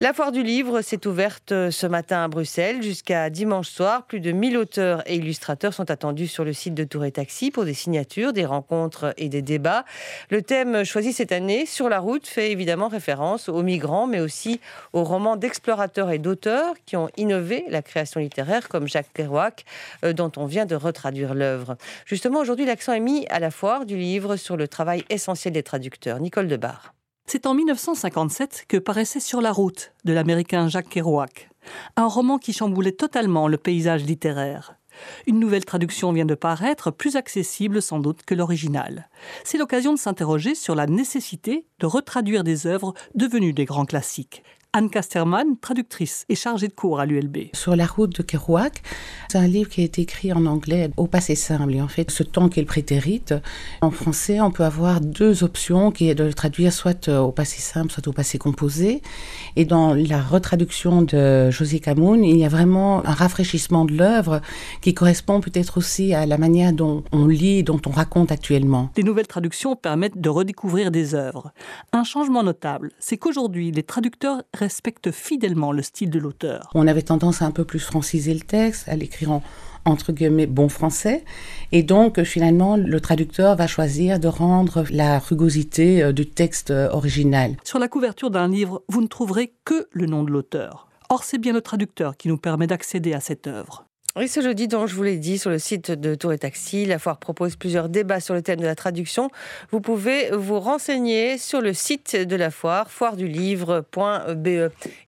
La foire du livre s'est ouverte ce matin à Bruxelles jusqu'à dimanche soir. Plus de 1000 auteurs et illustrateurs sont attendus sur le site de Tour et Taxi pour des signatures, des rencontres et des débats. Le thème choisi cette année, Sur la route, fait évidemment référence aux migrants, mais aussi aux romans d'explorateurs et d'auteurs qui ont innové la création littéraire, comme Jacques Kerouac, dont on vient de retraduire l'œuvre. Justement, aujourd'hui, l'accent est mis à la foire du livre sur le travail essentiel des traducteurs. Nicole Debar. C'est en 1957 que paraissait Sur la route de l'américain Jacques Kerouac, un roman qui chamboulait totalement le paysage littéraire. Une nouvelle traduction vient de paraître, plus accessible sans doute que l'original. C'est l'occasion de s'interroger sur la nécessité de retraduire des œuvres devenues des grands classiques. Anne Casterman, traductrice et chargée de cours à l'ULB. Sur la route de Kerouac, c'est un livre qui a été écrit en anglais au passé simple. Et en fait, ce temps qui est le prétérit, en français, on peut avoir deux options, qui est de le traduire soit au passé simple, soit au passé composé. Et dans la retraduction de José Camoun, il y a vraiment un rafraîchissement de l'œuvre qui correspond peut-être aussi à la manière dont on lit, dont on raconte actuellement. Les nouvelles traductions permettent de redécouvrir des œuvres. Un changement notable, c'est qu'aujourd'hui, les traducteurs respecte fidèlement le style de l'auteur. On avait tendance à un peu plus franciser le texte, à l'écrire entre guillemets bon français, et donc finalement le traducteur va choisir de rendre la rugosité du texte original. Sur la couverture d'un livre, vous ne trouverez que le nom de l'auteur. Or, c'est bien le traducteur qui nous permet d'accéder à cette œuvre. Oui, ce jeudi, donc, je vous l'ai dit, sur le site de Tour et Taxi, la foire propose plusieurs débats sur le thème de la traduction. Vous pouvez vous renseigner sur le site de la foire, foiredulivre.be.